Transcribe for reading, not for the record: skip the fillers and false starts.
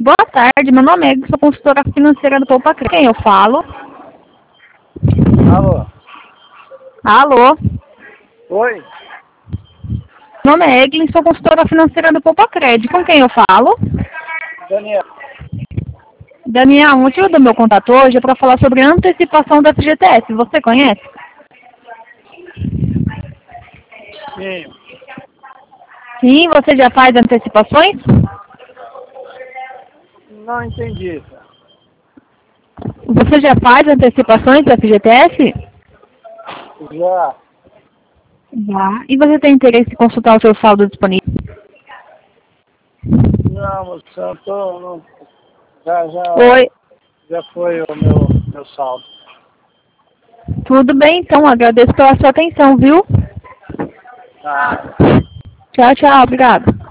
Boa tarde, meu nome é Egli, sou consultora financeira do Poupa-Crédito. Quem eu falo? Alô? Alô? Oi? Meu nome é Egli, sou consultora financeira do Poupa-Crédito. Com quem eu falo? Daniel. Daniel, o motivo do meu contato hoje é para falar sobre a antecipação da FGTS. Você conhece? Sim. Sim, você já faz antecipações? Não entendi. Você já faz antecipações da FGTS? Já. Já. E você tem interesse em consultar o seu saldo disponível? Não, moça, eu tô, não, já, Oi. já foi o meu saldo. Tudo bem, então. Agradeço pela sua atenção, viu? Tá. Tchau, tchau. Obrigada.